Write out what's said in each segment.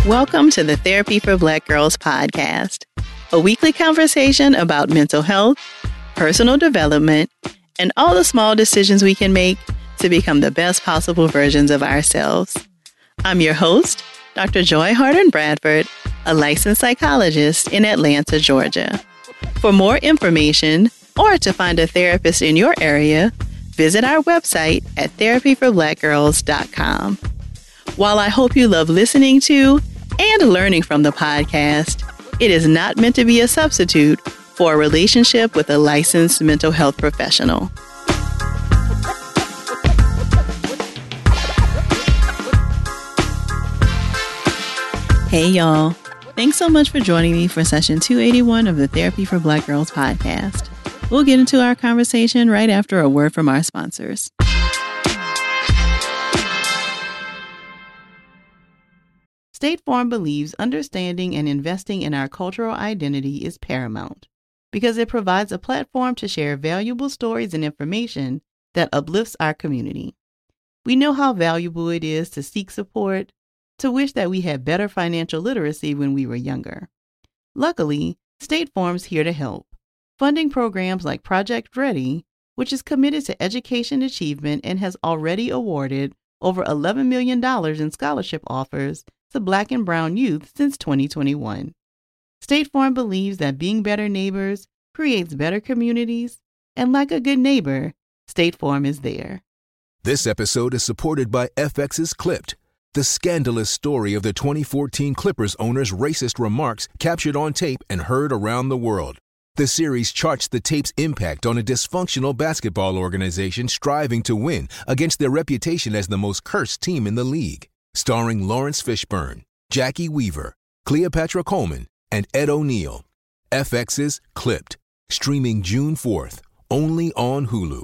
Welcome to the Therapy for Black Girls podcast, a weekly conversation about mental health, personal development, and all the small decisions we can make to become the best possible versions of ourselves. I'm your host, Dr. Joy Harden Bradford, a licensed psychologist in Atlanta, Georgia. For more information or to find a therapist in your area, visit our website at therapyforblackgirls.com. While I hope you love listening to and learning from the podcast, it is not meant to be a substitute for a relationship with a licensed mental health professional. Hey, y'all. Thanks so much for joining me for session 281 of the Therapy for Black Girls podcast. We'll get into our conversation right after a word from our sponsors. State Farm believes understanding and investing in our cultural identity is paramount because it provides a platform to share valuable stories and information that uplifts our community. We know how valuable it is to seek support, to wish that we had better financial literacy when we were younger. Luckily, State Farm's here to help, funding programs like Project Ready, which is committed to education achievement and has already awarded over $11 million in scholarship offers to Black and Brown youth since 2021. State Farm believes that being better neighbors creates better communities, and like a good neighbor, State Farm is there. This episode is supported by FX's Clipped, the scandalous story of the 2014 Clippers owner's racist remarks captured on tape and heard around the world. The series charts the tape's impact on a dysfunctional basketball organization striving to win against their reputation as the most cursed team in the league. Starring Lawrence Fishburne, Jackie Weaver, Cleopatra Coleman, and Ed O'Neill. FX's Clipped, streaming June 4th, only on Hulu.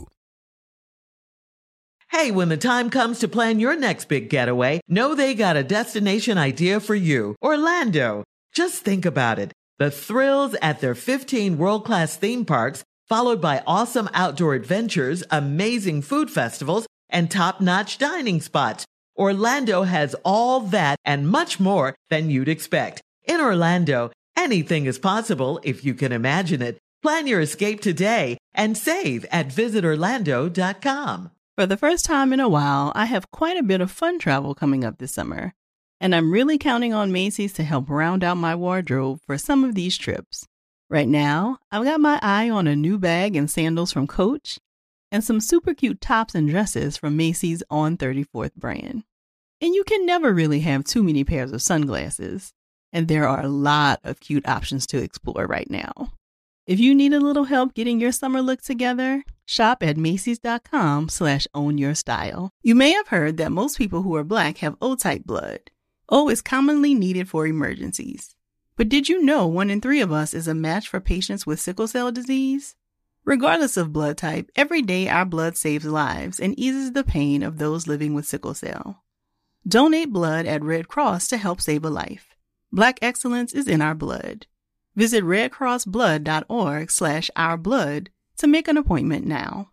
Hey, when the time comes to plan your next big getaway, know they got a destination idea for you. Orlando. Just think about it. The thrills at their 15 world-class theme parks, followed by awesome outdoor adventures, amazing food festivals, and top-notch dining spots. Orlando has all that and much more than you'd expect. In Orlando, anything is possible if you can imagine it. Plan your escape today and save at visitorlando.com. For the first time in a while, I have quite a bit of fun travel coming up this summer, and I'm really counting on Macy's to help round out my wardrobe for some of these trips. Right now, I've got my eye on a new bag and sandals from Coach, and some super cute tops and dresses from Macy's On 34th brand. And you can never really have too many pairs of sunglasses, and there are a lot of cute options to explore right now. If you need a little help getting your summer look together, shop at Macys.com/ownyourstyle. You may have heard that most people who are Black have O-type blood. O is commonly needed for emergencies. But did you know 1 in 3 of us is a match for patients with sickle cell disease? Regardless of blood type, every day our blood saves lives and eases the pain of those living with sickle cell. Donate blood at Red Cross to help save a life. Black excellence is in our blood. Visit redcrossblood.org/ourblood to make an appointment now.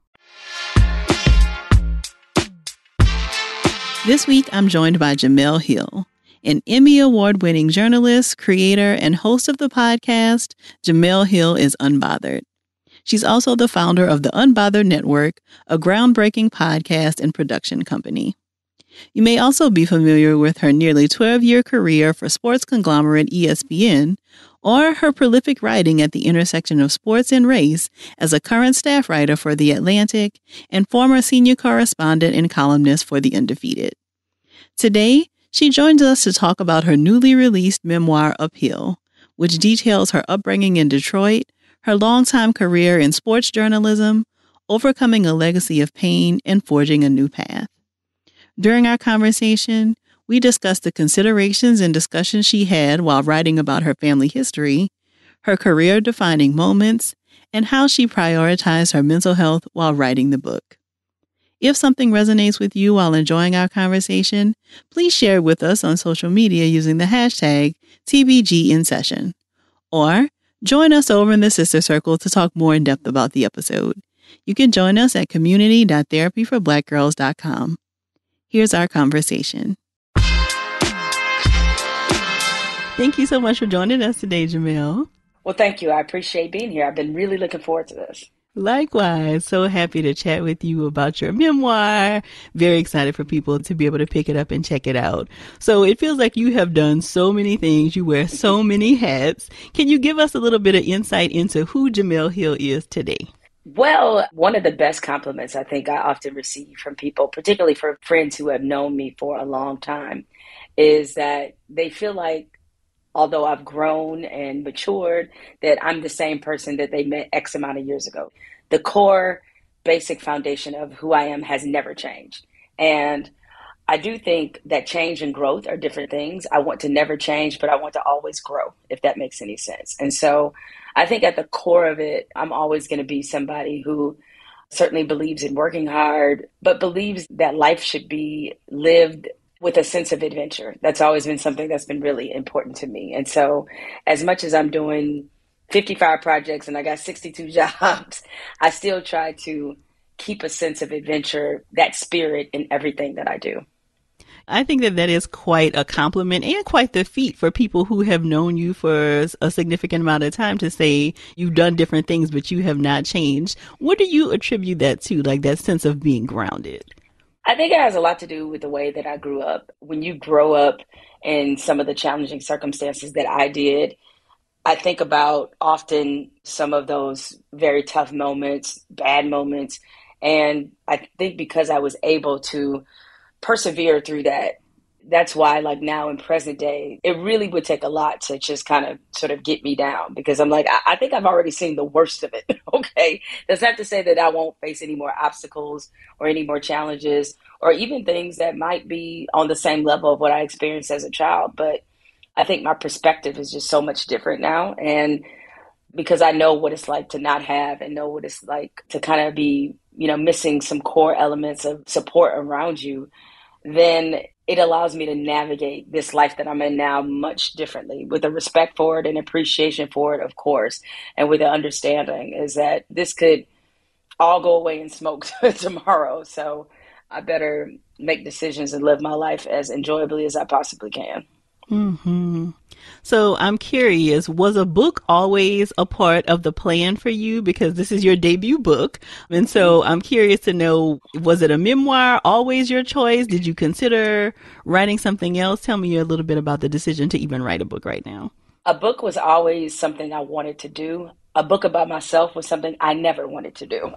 This week, I'm joined by Jemele Hill, an Emmy Award-winning journalist, creator, and host of the podcast, Jemele Hill is Unbothered. She's also the founder of the Unbothered Network, a groundbreaking podcast and production company. You may also be familiar with her nearly 12-year career for sports conglomerate ESPN, or her prolific writing at the intersection of sports and race as a current staff writer for The Atlantic and former senior correspondent and columnist for The Undefeated. Today, she joins us to talk about her newly released memoir, Uphill, which details her upbringing in Detroit, her longtime career in sports journalism, overcoming a legacy of pain, and forging a new path. During our conversation, we discussed the considerations and discussions she had while writing about her family history, her career-defining moments, and how she prioritized her mental health while writing the book. If something resonates with you while enjoying our conversation, please share it with us on social media using the hashtag TBGInSession. Or join us over in the Sister Circle to talk more in depth about the episode. You can join us at community.therapyforblackgirls.com. Here's our conversation. Thank you so much for joining us today, Jamel. Well, thank you. I appreciate being here. I've been really looking forward to this. Likewise, so happy to chat with you about your memoir. Very excited for people to be able to pick it up and check it out. So it feels like you have done so many things. You wear so many hats. Can you give us a little bit of insight into who Jemele Hill is today? Well, one of the best compliments I think I often receive from people, particularly for friends who have known me for a long time, is that they feel like although I've grown and matured, that I'm the same person that they met X amount of years ago. The core basic foundation of who I am has never changed. And I do think that change and growth are different things. I want to never change, but I want to always grow, if that makes any sense. And so I think at the core of it, I'm always going to be somebody who certainly believes in working hard, but believes that life should be lived with a sense of adventure. That's always been something that's been really important to me. And so as much as I'm doing 55 projects and I got 62 jobs, I still try to keep a sense of adventure, that spirit in everything that I do. I think that is quite a compliment and quite the feat for people who have known you for a significant amount of time to say you've done different things, but you have not changed. What do you attribute that to, like that sense of being grounded? I think it has a lot to do with the way that I grew up. When you grow up in some of the challenging circumstances that I did, I think about often some of those very tough moments, bad moments. And I think because I was able to persevere through that, that's why like now in present day, it really would take a lot to just kind of sort of get me down, because I'm like, I think I've already seen the worst of it. Okay. That's not to say that I won't face any more obstacles or any more challenges or even things that might be on the same level of what I experienced as a child. But I think my perspective is just so much different now. And because I know what it's like to not have and know what it's like to kind of be, missing some core elements of support around you, then it allows me to navigate this life that I'm in now much differently, with a respect for it and appreciation for it, of course, and with the understanding is that this could all go away in smoke tomorrow. So I better make decisions and live my life as enjoyably as I possibly can. Mm-hmm. So I'm curious, was a book always a part of the plan for you? Because this is your debut book. And so I'm curious to know, was it a memoir always your choice? Did you consider writing something else? Tell me a little bit about the decision to even write a book right now. A book was always something I wanted to do. A book about myself was something I never wanted to do.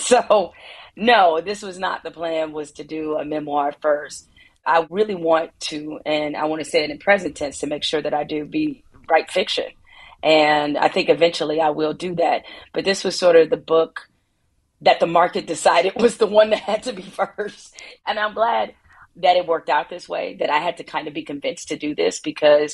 So no, this was not the plan, was to do a memoir first. I really want to, and I want to say it in present tense to make sure that I do write fiction. And I think eventually I will do that. But this was sort of the book that the market decided was the one that had to be first. And I'm glad that it worked out this way, that I had to kind of be convinced to do this, because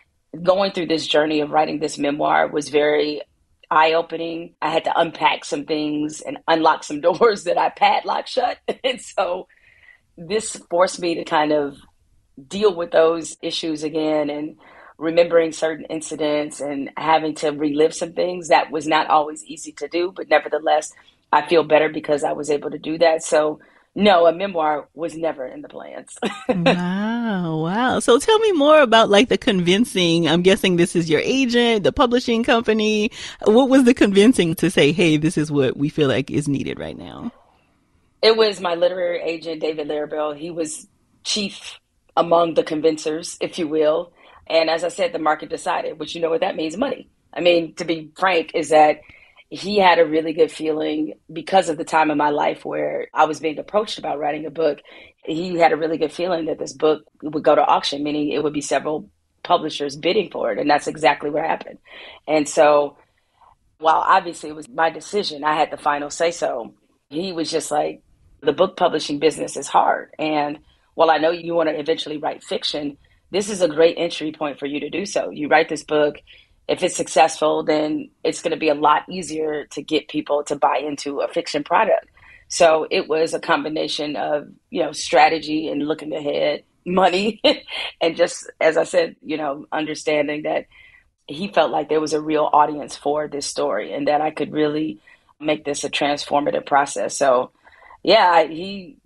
going through this journey of writing this memoir was very eye-opening. I had to unpack some things and unlock some doors that I padlocked shut. And so this forced me to kind of deal with those issues again, and remembering certain incidents and having to relive some things that was not always easy to do. But nevertheless, I feel better because I was able to do that. So no, a memoir was never in the plans. Wow. So tell me more about like the convincing. I'm guessing this is your agent, the publishing company. What was the convincing to say, hey, this is what we feel like is needed right now? It was my literary agent, David Larabelle. He was chief among the convincers, if you will. And as I said, the market decided, which you know what that means, money. I mean, to be frank, is that he had a really good feeling because of the time in my life where I was being approached about writing a book. He had a really good feeling that this book would go to auction, meaning it would be several publishers bidding for it. And that's exactly what happened. And so while obviously it was my decision, I had the final say so. He was just like, the book publishing business is hard. And while I know you want to eventually write fiction, this is a great entry point for you to do so. You write this book. If it's successful, then it's going to be a lot easier to get people to buy into a fiction product. So it was a combination of, strategy and looking ahead, money, and just, as I said, understanding that he felt like there was a real audience for this story and that I could really make this a transformative process. So yeah, he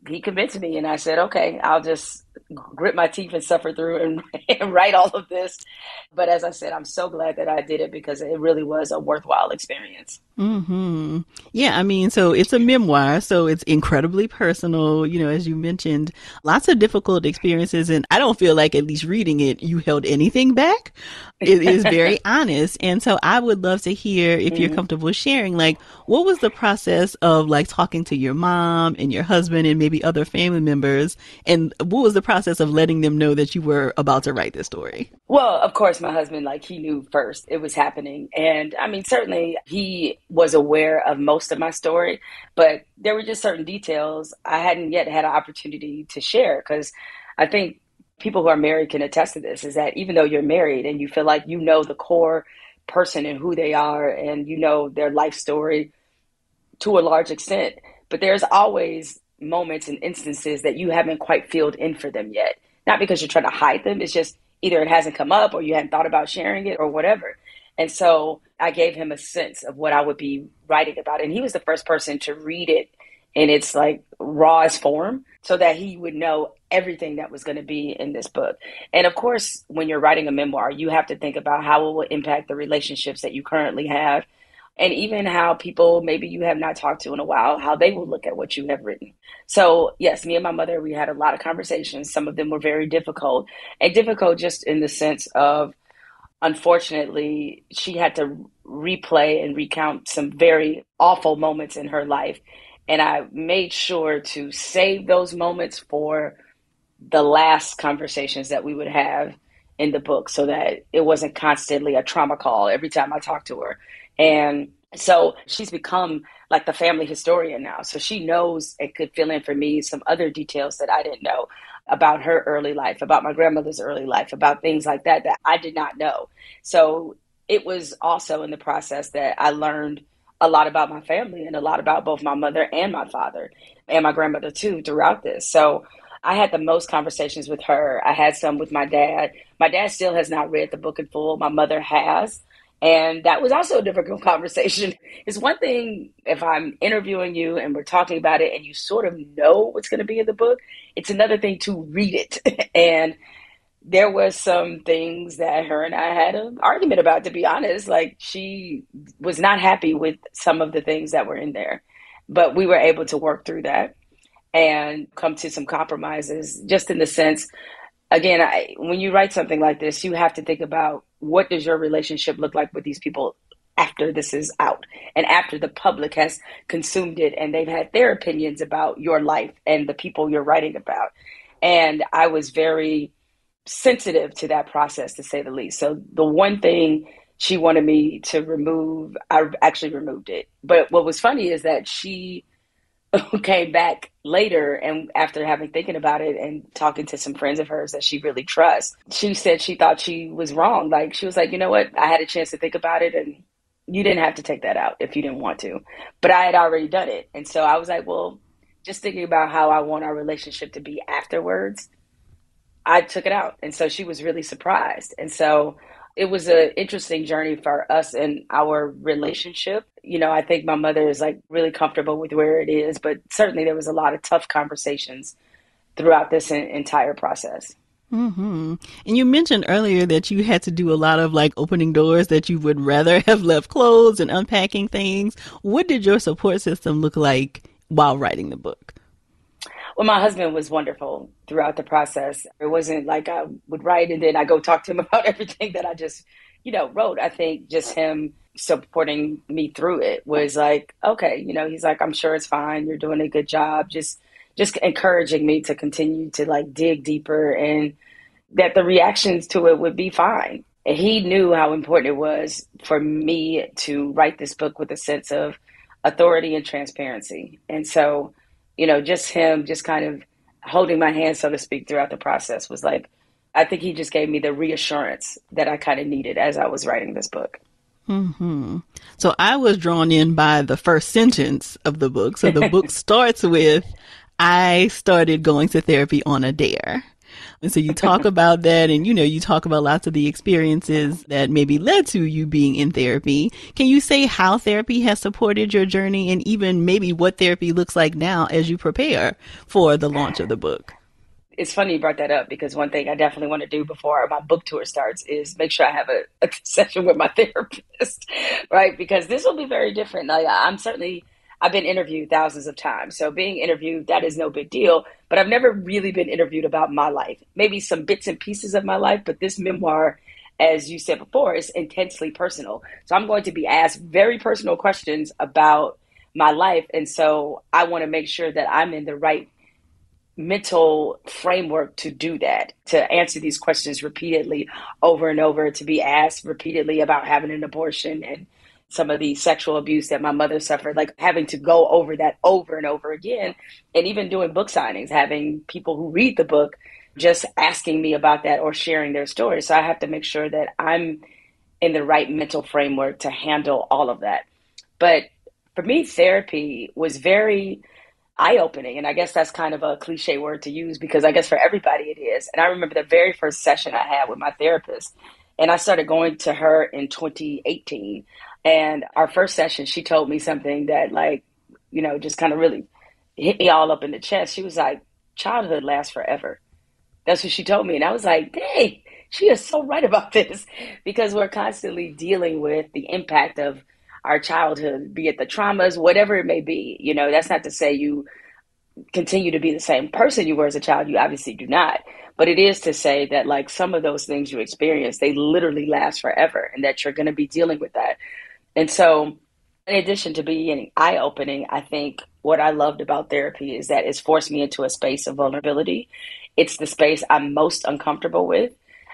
he convinced me, and I said, okay, I'll just grit my teeth and suffer through and write all of this. But as I said, I'm so glad that I did it because it really was a worthwhile experience. Mm-hmm. Yeah, I mean, so it's a memoir, so it's incredibly personal, as you mentioned, lots of difficult experiences. And I don't feel like, at least reading it, you held anything back. It is very honest. And so I would love to hear, if you're comfortable sharing, like, what was the process of like talking to your mom and your husband and maybe other family members? And what was the process of letting them know that you were about to write this story? Well, of course, my husband, he knew first it was happening. And I mean, certainly he was aware of most of my story, but there were just certain details I hadn't yet had an opportunity to share, because I think people who are married can attest to this, is that even though you're married and you feel like you know the core person and who they are and you know their life story to a large extent, but there's always moments and instances that you haven't quite filled in for them yet. Not because you're trying to hide them, it's just either it hasn't come up or you hadn't thought about sharing it or whatever. And so I gave him a sense of what I would be writing about. And he was the first person to read it in its rawest form so that he would know everything that was going to be in this book. And of course, when you're writing a memoir, you have to think about how it will impact the relationships that you currently have. And even how people maybe you have not talked to in a while, how they will look at what you have written. So yes, me and my mother, we had a lot of conversations. Some of them were very difficult, and difficult just in the sense of, unfortunately, she had to replay and recount some very awful moments in her life. And I made sure to save those moments for the last conversations that we would have in the book so that it wasn't constantly a trauma call every time I talked to her. And so she's become like the family historian now. So she knows and could fill in for me some other details that I didn't know about her early life, about my grandmother's early life, about things like that I did not know. So it was also in the process that I learned a lot about my family and a lot about both my mother and my father and my grandmother too throughout this. So I had the most conversations with her. I had some with my dad. My dad still has not read the book in full. My mother has. And that was also a difficult conversation. It's one thing if I'm interviewing you and we're talking about it and you sort of know what's going to be in the book. It's another thing to read it. And there were some things that her and I had an argument about, to be honest. She was not happy with some of the things that were in there. But we were able to work through that and come to some compromises, just in the sense, again, when you write something like this, you have to think about, what does your relationship look like with these people after this is out and after the public has consumed it and they've had their opinions about your life and the people you're writing about. And I was very sensitive to that process, to say the least. So the one thing she wanted me to remove, I actually removed it. But what was funny is that she came back later, and after having thinking about it and talking to some friends of hers that she really trusts, she said she thought she was wrong. She was like, you know what? I had a chance to think about it, and you didn't have to take that out if you didn't want to. But I had already done it. And so I was like, well, just thinking about how I want our relationship to be afterwards, I took it out. And so she was really surprised. And so it was an interesting journey for us and our relationship. I think my mother is really comfortable with where it is, but certainly there was a lot of tough conversations throughout this entire process. Mm-hmm. And you mentioned earlier that you had to do a lot of opening doors that you would rather have left closed and unpacking things. What did your support system look like while writing the book? Well, my husband was wonderful throughout the process. It wasn't like I would write and then I go talk to him about everything that I just, wrote. I think just him supporting me through it was okay, he's like, I'm sure it's fine. You're doing a good job. Just encouraging me to continue to dig deeper and that the reactions to it would be fine. And he knew how important it was for me to write this book with a sense of authority and transparency. And so, just him just kind of holding my hand, so to speak, throughout the process was I think he just gave me the reassurance that I kind of needed as I was writing this book. Mm-hmm. So I was drawn in by the first sentence of the book. So the book starts with, I started going to therapy on a dare. And so you talk about that and, you talk about lots of the experiences that maybe led to you being in therapy. Can you say how therapy has supported your journey and even maybe what therapy looks like now as you prepare for the launch of the book? It's funny you brought that up because one thing I definitely want to do before my book tour starts is make sure I have a session with my therapist, right? Because this will be very different. Like, I've been interviewed thousands of times. So being interviewed, that is no big deal. But I've never really been interviewed about my life, maybe some bits and pieces of my life. But this memoir, as you said before, is intensely personal. So I'm going to be asked very personal questions about my life. And so I want to make sure that I'm in the right mental framework to do that, to answer these questions repeatedly over and over, to be asked repeatedly about having an abortion and some of the sexual abuse that my mother suffered, like having to go over that over and over again. And even doing book signings, having people who read the book just asking me about that or sharing their stories. So I have to make sure that I'm in the right mental framework to handle all of that. But for me, therapy was very eye-opening. And I guess that's kind of a cliche word to use because I guess for everybody it is. And I remember the very first session I had with my therapist, and I started going to her in 2018. And our first session, she told me something that just kind of really hit me all up in the chest. She was like, childhood lasts forever. That's what she told me. And I was like, dang, she is so right about this because we're constantly dealing with the impact of our childhood, be it the traumas, whatever it may be. That's not to say you continue to be the same person you were as a child. You obviously do not. But it is to say that like some of those things you experience, they literally last forever and that you're going to be dealing with that. And so in addition to being eye-opening, I think what I loved about therapy is that it's forced me into a space of vulnerability. It's the space I'm most uncomfortable with.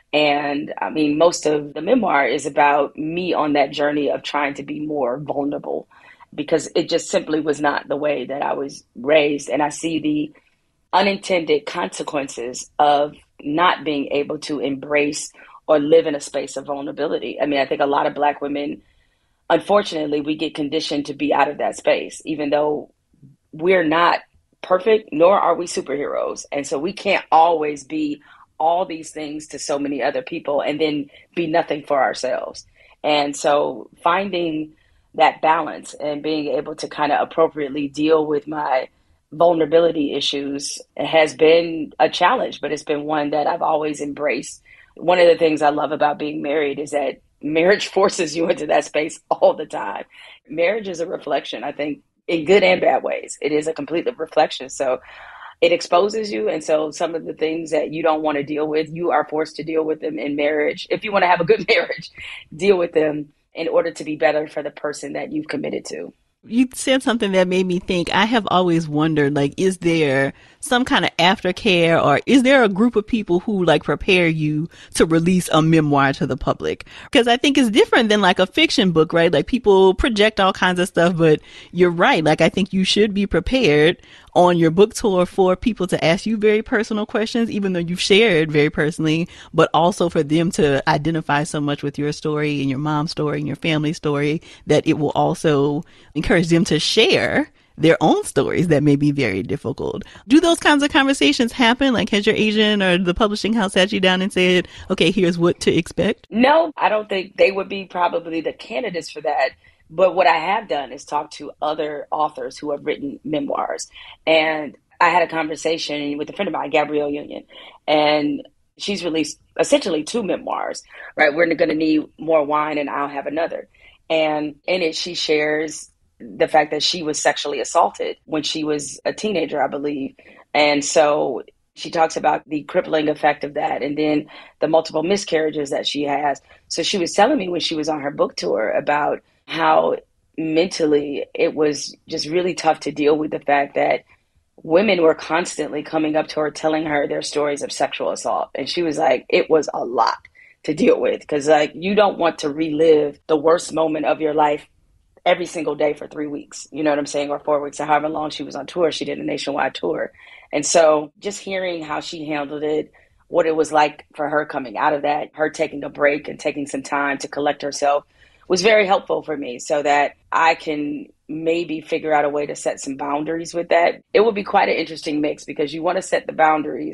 And I mean, most of the memoir is about me on that journey of trying to be more vulnerable because it just simply was not the way that I was raised. And I see the unintended consequences of not being able to embrace or live in a space of vulnerability. I mean, I think a lot of Black women, unfortunately, we get conditioned to be out of that space, even though we're not perfect, nor are we superheroes. And so we can't always be all these things to so many other people and then be nothing for ourselves. And so finding that balance and being able to kind of appropriately deal with my vulnerability issues has been a challenge, but it's been one that I've always embraced. One of the things I love about being married is that marriage forces you into that space all the time. Marriage is a reflection, I think, in good and bad ways. It is a complete reflection. So it exposes you. And so some of the things that you don't want to deal with, you are forced to deal with them in marriage. If you want to have a good marriage, deal with them in order to be better for the person that you've committed to. You said something that made me think. I have always wondered, like, is there some kind of aftercare or is there a group of people who like prepare you to release a memoir to the public? Because I think it's different than like a fiction book, right? Like people project all kinds of stuff, but you're right. Like I think you should be prepared on your book tour for people to ask you very personal questions, even though you've shared very personally, but also for them to identify so much with your story and your mom's story and your family story that it will also encourage them to share their own stories that may be very difficult. Do those kinds of conversations happen? Like has your agent or the publishing house sat you down and said, okay, here's what to expect? No, I don't think they would be probably the candidates for that. But what I have done is talk to other authors who have written memoirs. And I had a conversation with a friend of mine, Gabrielle Union, and she's released essentially 2 memoirs, right? We're going to need more wine and I'll have another. And in it, she shares the fact that she was sexually assaulted when she was a teenager, I believe. And so she talks about the crippling effect of that and then the multiple miscarriages that she has. So she was telling me when she was on her book tour about how mentally it was just really tough to deal with the fact that women were constantly coming up to her, telling her their stories of sexual assault. And she was like, it was a lot to deal with because like you don't want to relive the worst moment of your life every single day for 3 weeks, you know what I'm saying, or 4 weeks, or however long she was on tour. She did a nationwide tour. And so just hearing how she handled it, what it was like for her coming out of that, her taking a break and taking some time to collect herself was very helpful for me so that I can maybe figure out a way to set some boundaries with that. It would be quite an interesting mix because you want to set the boundaries,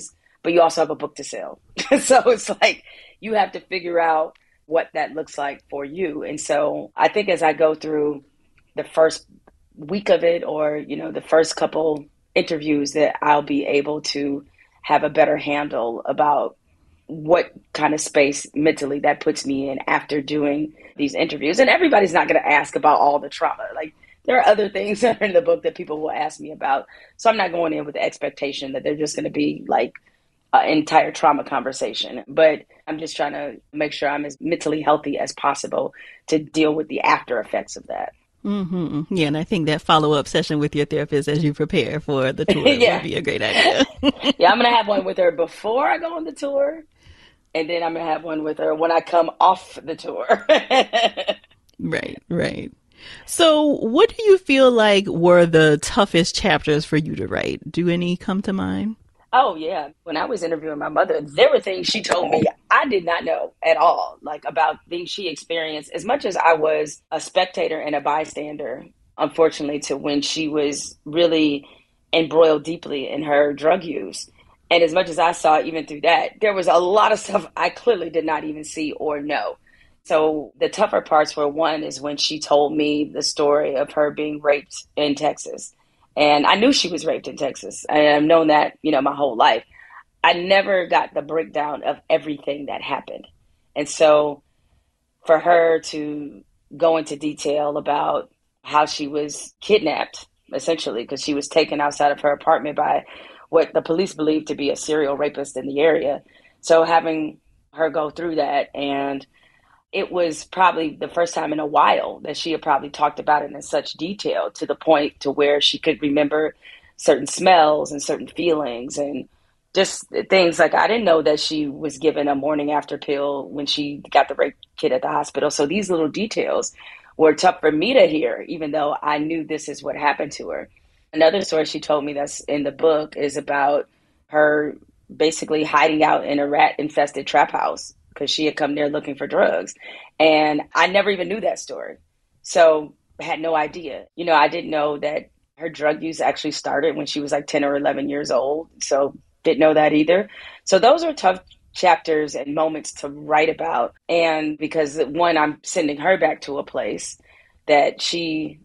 but you also have a book to sell. So it's like you have to figure out what that looks like for you. And so I think as I go through the first week of it, or, the first couple interviews, that I'll be able to have a better handle about what kind of space mentally that puts me in after doing these interviews. And everybody's not going to ask about all the trauma. Like, there are other things that are in the book that people will ask me about. So I'm not going in with the expectation that they're just going to be like an entire trauma conversation. But I'm just trying to make sure I'm as mentally healthy as possible to deal with the after effects of that. Mm-hmm. Yeah, and I think that follow-up session with your therapist as you prepare for the tour would be a great idea. Yeah, I'm going to have one with her before I go on the tour. And then I'm going to have one with her when I come off the tour. Right. So what do you feel like were the toughest chapters for you to write? Do any come to mind? Oh, yeah. When I was interviewing my mother, there were things she told me I did not know at all, like about things she experienced. As much as I was a spectator and a bystander, unfortunately, to when she was really embroiled deeply in her drug use. And as much as I saw even through that, there was a lot of stuff I clearly did not even see or know. So the tougher parts were, one is when she told me the story of her being raped in Texas. And I knew she was raped in Texas. And I've known that, my whole life. I never got the breakdown of everything that happened. And so for her to go into detail about how she was kidnapped, essentially, because she was taken outside of her apartment by what the police believed to be a serial rapist in the area. So having her go through that, and it was probably the first time in a while that she had probably talked about it in such detail, to the point to where she could remember certain smells and certain feelings, and just things like, I didn't know that she was given a morning after pill when she got the rape kit at the hospital. So these little details were tough for me to hear, even though I knew this is what happened to her. Another story she told me that's in the book is about her basically hiding out in a rat-infested trap house because she had come there looking for drugs. And I never even knew that story. So I had no idea. I didn't know that her drug use actually started when she was like 10 or 11 years old. So didn't know that either. So those are tough chapters and moments to write about. And because, one, I'm sending her back to a place that she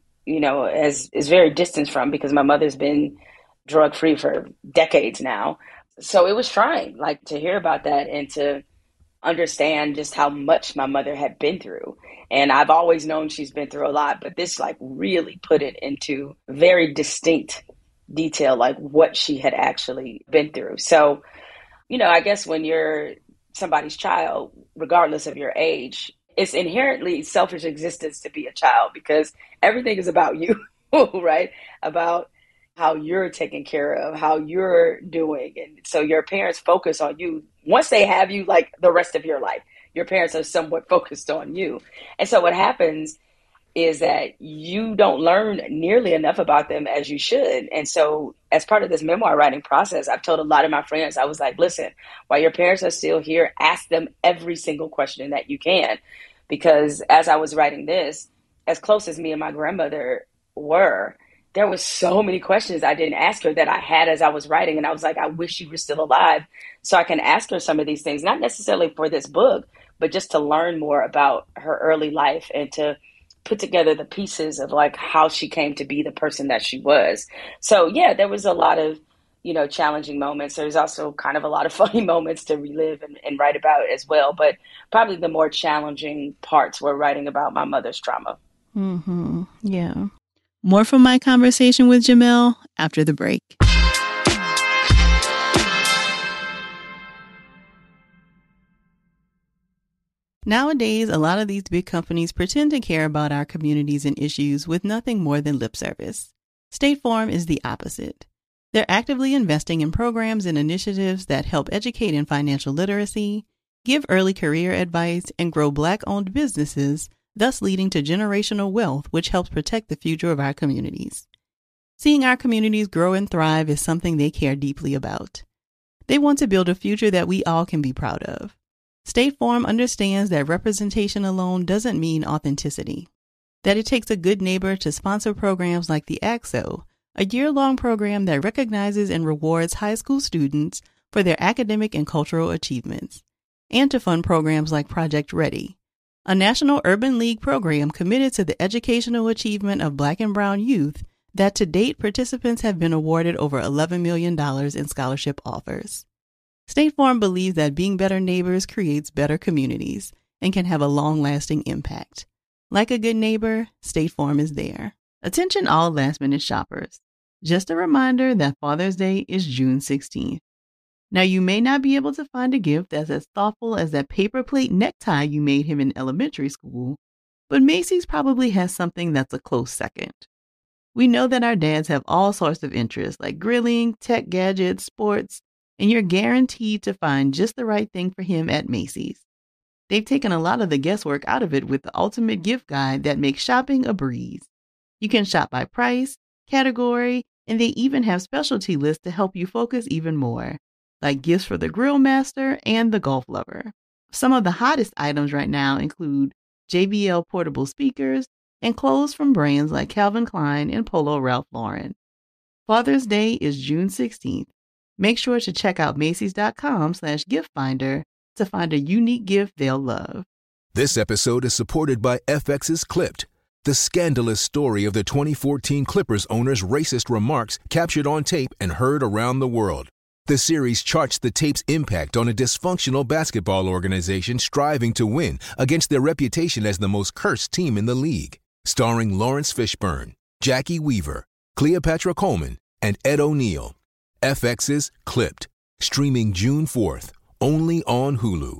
is very distant from, because my mother's been drug-free for decades now. So it was trying, like, to hear about that and to understand just how much my mother had been through. And I've always known she's been through a lot, but this like really put it into very distinct detail, like what she had actually been through. So, I guess when you're somebody's child, regardless of your age, it's inherently selfish existence to be a child, because everything is about you, right? About how you're taken care of, how you're doing. And so your parents focus on you. Once they have you, like the rest of your life, your parents are somewhat focused on you. And so what happens is that you don't learn nearly enough about them as you should. And so as part of this memoir writing process, I've told a lot of my friends, I was like, listen, while your parents are still here, ask them every single question that you can. Because as I was writing this, as close as me and my grandmother were, there was so many questions I didn't ask her that I had as I was writing. And I was like, I wish she were still alive so I can ask her some of these things, not necessarily for this book, but just to learn more about her early life and to put together the pieces of like how she came to be the person that she was. So yeah, there was a lot of, challenging moments. There's also kind of a lot of funny moments to relive and write about as well. But probably the more challenging parts were writing about my mother's trauma. Mm-hmm. Yeah. More from my conversation with Jamelle after the break. Nowadays, a lot of these big companies pretend to care about our communities and issues with nothing more than lip service. State Farm is the opposite. They're actively investing in programs and initiatives that help educate in financial literacy, give early career advice, and grow Black-owned businesses, thus leading to generational wealth, which helps protect the future of our communities. Seeing our communities grow and thrive is something they care deeply about. They want to build a future that we all can be proud of. State Farm understands that representation alone doesn't mean authenticity, that it takes a good neighbor to sponsor programs like the ACT-SO, a year-long program that recognizes and rewards high school students for their academic and cultural achievements, and to fund programs like Project Ready, a National Urban League program committed to the educational achievement of Black and Brown youth that to date participants have been awarded over $11 million in scholarship offers. State Farm believes that being better neighbors creates better communities and can have a long-lasting impact. Like a good neighbor, State Farm is there. Attention all last-minute shoppers. Just a reminder that Father's Day is June 16th. Now, you may not be able to find a gift that's as thoughtful as that paper plate necktie you made him in elementary school, but Macy's probably has something that's a close second. We know that our dads have all sorts of interests like grilling, tech gadgets, sports, and you're guaranteed to find just the right thing for him at Macy's. They've taken a lot of the guesswork out of it with the ultimate gift guide that makes shopping a breeze. You can shop by price, category, and they even have specialty lists to help you focus even more, like gifts for the grill master and the golf lover. Some of the hottest items right now include JBL portable speakers and clothes from brands like Calvin Klein and Polo Ralph Lauren. Father's Day is June 16th. Make sure to check out Macys.com/giftfinder to find a unique gift they'll love. This episode is supported by FX's Clipped, the scandalous story of the 2014 Clippers owner's racist remarks captured on tape and heard around the world. The series charts the tape's impact on a dysfunctional basketball organization striving to win against their reputation as the most cursed team in the league. Starring Lawrence Fishburne, Jackie Weaver, Cleopatra Coleman, and Ed O'Neill. FX's Clipped, streaming June 4th, only on Hulu.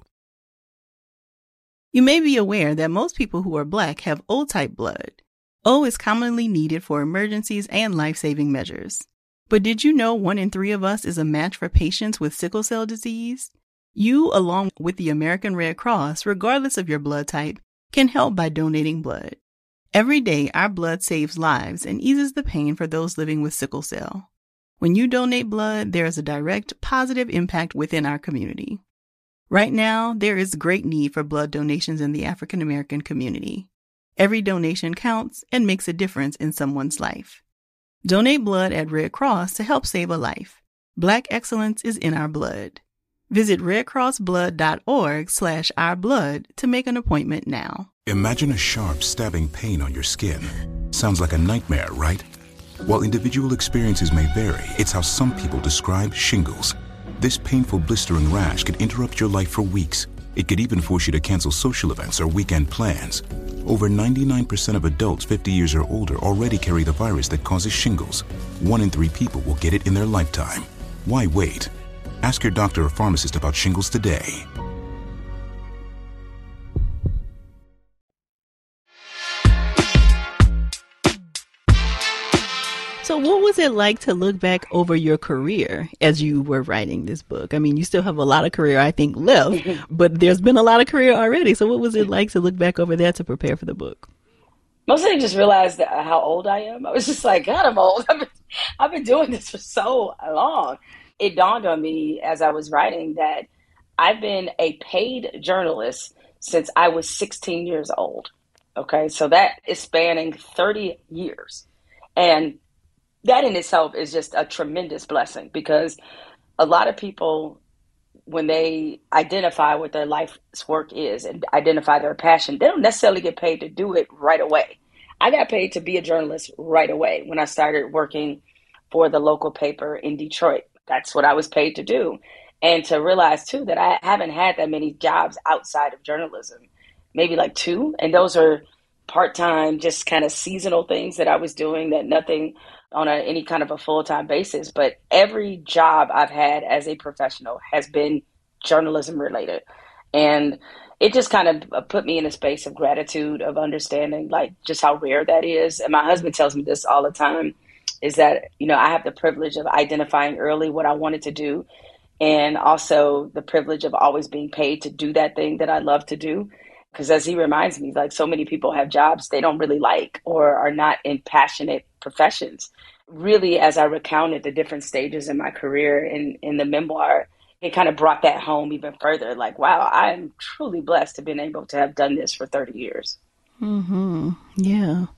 You may be aware that most people who are Black have O-type blood. O is commonly needed for emergencies and life-saving measures. But did you know 1 in 3 of us is a match for patients with sickle cell disease? You, along with the American Red Cross, regardless of your blood type, can help by donating blood. Every day, our blood saves lives and eases the pain for those living with sickle cell. When you donate blood, there is a direct positive impact within our community. Right now, there is great need for blood donations in the African American community. Every donation counts and makes a difference in someone's life. Donate blood at Red Cross to help save a life. Black excellence is in our blood. Visit redcrossblood.org/ourblood to make an appointment now. Imagine a sharp, stabbing pain on your skin. Sounds like a nightmare, right? While individual experiences may vary, it's how some people describe shingles. This painful blistering rash could interrupt your life for weeks. It could even force you to cancel social events or weekend plans. Over 99% of adults 50 years or older already carry the virus that causes shingles. 1 in 3 people will get it in their lifetime. Why wait? Ask your doctor or pharmacist about shingles today. So what was it like to look back over your career as you were writing this book? I mean, you still have a lot of career, I think, left, but there's been a lot of career already. So what was it like to look back over that to prepare for the book? Mostly I just realized how old I am. I was just like, God, I'm old. I've been doing this for so long. It dawned on me as I was writing that I've been a paid journalist since I was 16 years old. Okay, so that is spanning 30 years. And that in itself is just a tremendous blessing because a lot of people, when they identify what their life's work is and identify their passion, they don't necessarily get paid to do it right away. I got paid to be a journalist right away when I started working for the local paper in Detroit. That's what I was paid to do. And to realize, too, that I haven't had that many jobs outside of journalism, maybe like 2. And those are part-time, just kind of seasonal things that I was doing, that nothing on any kind of a full-time basis. But every job I've had as a professional has been journalism related. And it just kind of put me in a space of gratitude, of understanding like just how rare that is. And my husband tells me this all the time, is that, you know, I have the privilege of identifying early what I wanted to do. And also the privilege of always being paid to do that thing that I love to do. Because as he reminds me, like so many people have jobs they don't really like or are not in passionate professions. Really, as I recounted the different stages in my career in the memoir, it kind of brought that home even further. Like, wow, I'm truly blessed to have been able to have done this for 30 years. Mm-hmm. Yeah.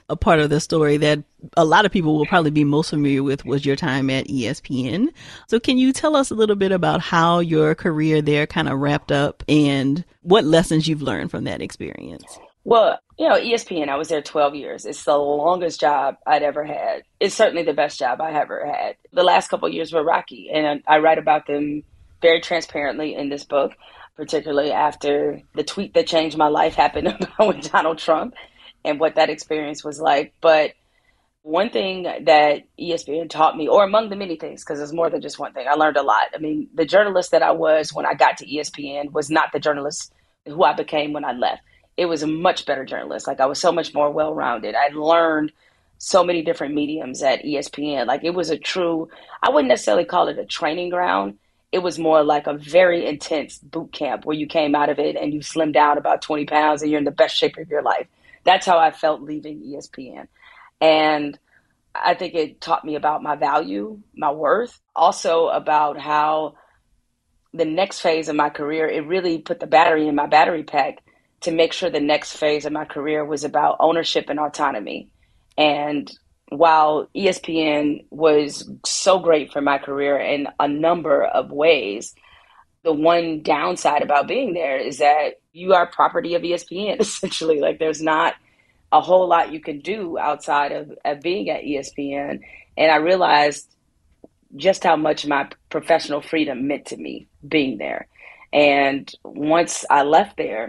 a part of the story that a lot of people will probably be most familiar with was your time at ESPN. So can you tell us a little bit about how your career there kind of wrapped up and what lessons you've learned from that experience? Well, ESPN, I was there 12 years. It's the longest job I'd ever had. It's certainly the best job I ever had. The last couple of years were rocky, and I write about them very transparently in this book, particularly after the tweet that changed my life happened with Donald Trump and what that experience was like. But one thing that ESPN taught me, or among the many things, because it's more than just one thing, I learned a lot. I mean, the journalist that I was when I got to ESPN was not the journalist who I became when I left. It was a much better journalist. Like, I was so much more well-rounded. I learned so many different mediums at ESPN. Like, it was a true, I wouldn't necessarily call it a training ground. It was more like a very intense boot camp where you came out of it and you slimmed down about 20 pounds and you're in the best shape of your life. That's how I felt leaving ESPN. And I think it taught me about my value, my worth, also about how the next phase of my career, it really put the battery in my battery pack to make sure the next phase of my career was about ownership and autonomy. And while ESPN was so great for my career in a number of ways, the one downside about being there is that you are property of ESPN, essentially. Like, there's not a whole lot you can do outside of being at ESPN. And I realized just how much my professional freedom meant to me being there. And once I left there,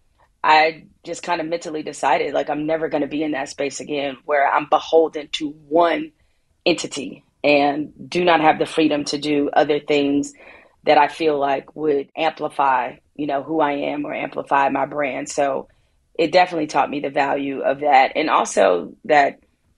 I just kind of mentally decided, like, I'm never going to be in that space again where I'm beholden to one entity and do not have the freedom to do other things that I feel like would amplify, who I am or amplify my brand. So it definitely taught me the value of that. And also that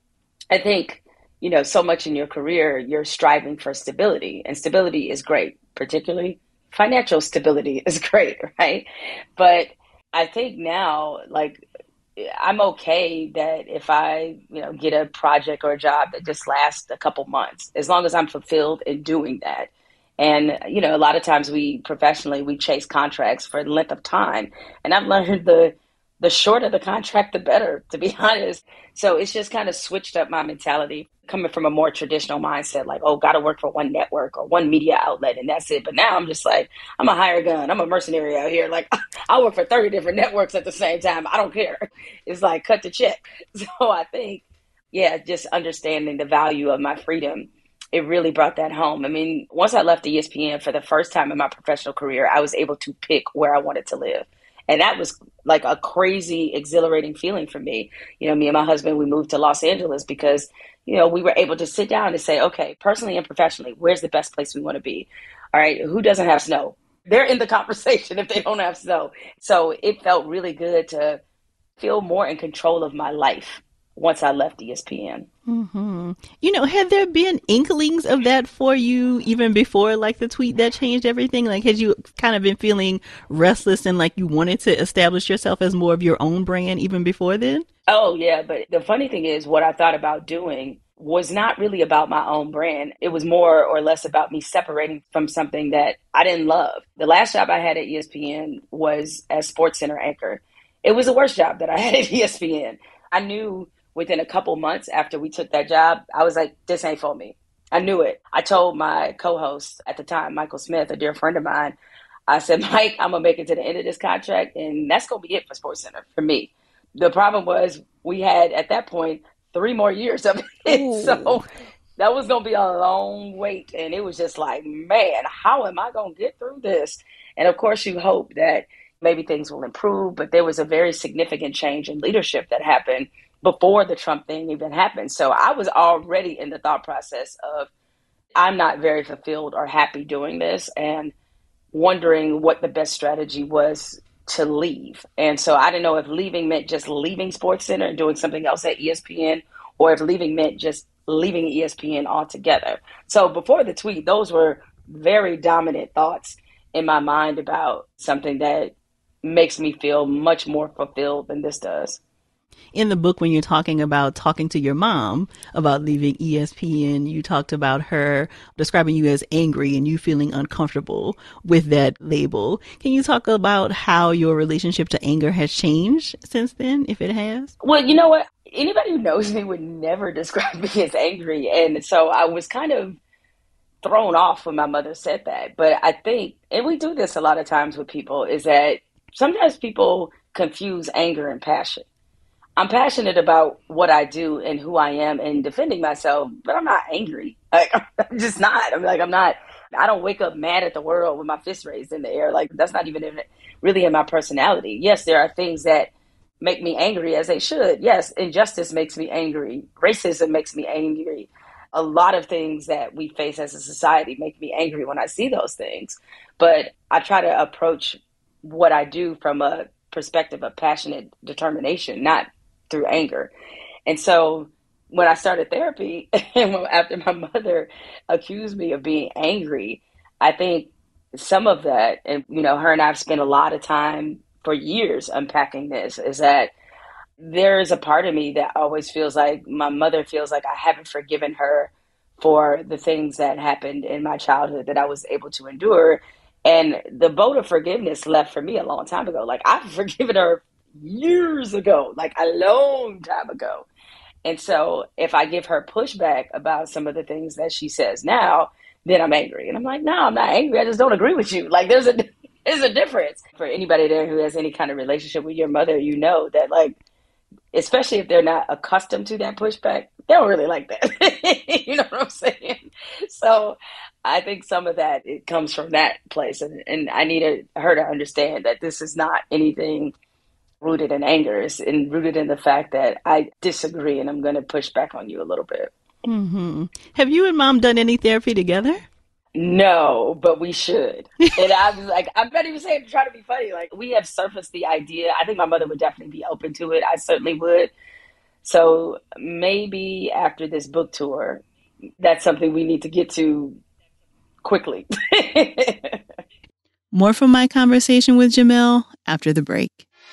I think, so much in your career, you're striving for stability, and stability is great, particularly financial stability is great, right? But I think now, like, I'm okay that if I, get a project or a job that just lasts a couple months, as long as I'm fulfilled in doing that. And, a lot of times professionally, we chase contracts for the length of time. And I've learned the shorter the contract, the better, to be honest. So it's just kind of switched up my mentality, coming from a more traditional mindset, like, got to work for one network or one media outlet, and that's it. But now I'm just like, I'm a hired gun. I'm a mercenary out here. Like, I work for 30 different networks at the same time. I don't care. It's like, cut the check. So I think, just understanding the value of my freedom, it really brought that home. I mean, once I left ESPN for the first time in my professional career, I was able to pick where I wanted to live. And that was like a crazy, exhilarating feeling for me. Me and my husband, we moved to Los Angeles because, we were able to sit down and say, okay, personally and professionally, where's the best place we want to be? All right, who doesn't have snow? They're in the conversation if they don't have snow. So it felt really good to feel more in control of my life once I left ESPN. Mm-hmm. Had there been inklings of that for you even before, like, the tweet that changed everything? Like, had you kind of been feeling restless and like you wanted to establish yourself as more of your own brand even before then? Oh, yeah. But the funny thing is, what I thought about doing was not really about my own brand. It was more or less about me separating from something that I didn't love. The last job I had at ESPN was as SportsCenter anchor. It was the worst job that I had at ESPN. I knew within a couple months after we took that job, I was like, this ain't for me. I knew it. I told my co-host at the time, Michael Smith, a dear friend of mine, I said, Mike, I'm going to make it to the end of this contract, and that's going to be it for SportsCenter for me. The problem was we had, at that point, 3 more years of it. Ooh. So that was going to be a long wait. And it was just like, man, how am I going to get through this? And of course, you hope that maybe things will improve. But there was a very significant change in leadership that happened before the Trump thing even happened. So I was already in the thought process of, I'm not very fulfilled or happy doing this, and wondering what the best strategy was to leave. And so I didn't know if leaving meant just leaving SportsCenter and doing something else at ESPN, or if leaving meant just leaving ESPN altogether. So before the tweet, those were very dominant thoughts in my mind about something that makes me feel much more fulfilled than this does. In the book, when you're talking to your mom about leaving ESPN, you talked about her describing you as angry and you feeling uncomfortable with that label. Can you talk about how your relationship to anger has changed since then, if it has? Well, you know what? Anybody who knows me would never describe me as angry. And so I was kind of thrown off when my mother said that. But I think, and we do this a lot of times with people, is that sometimes people confuse anger and passion. I'm passionate about what I do and who I am and defending myself, but I'm not angry. Like, I'm just not. I don't wake up mad at the world with my fist raised in the air. Like, that's not even really in my personality. Yes, there are things that make me angry, as they should. Yes, injustice makes me angry. Racism makes me angry. A lot of things that we face as a society make me angry when I see those things. But I try to approach what I do from a perspective of passionate determination, not through anger. And so when I started therapy, and after my mother accused me of being angry, I think some of that, and her and I have spent a lot of time for years unpacking this, is that there is a part of me that always feels like my mother feels like I haven't forgiven her for the things that happened in my childhood that I was able to endure. And the boat of forgiveness left for me a long time ago. Like, I've forgiven her years ago, like a long time ago. And so if I give her pushback about some of the things that she says now, then I'm angry. And I'm like, no, I'm not angry. I just don't agree with you. Like, there's a difference. For anybody there who has any kind of relationship with your mother, that, like, especially if they're not accustomed to that pushback, they don't really like that. You know what I'm saying? So I think some of that, it comes from that place. And I needed her to understand that this is not anything rooted in anger. It's rooted in the fact that I disagree and I'm going to push back on you a little bit. Mm-hmm. Have you and Mom done any therapy together? No, but we should. And I was like, I'm not even saying to try to be funny. Like, we have surfaced the idea. I think my mother would definitely be open to it. I certainly would. So maybe after this book tour, that's something we need to get to quickly. More from my conversation with Jamel after the break.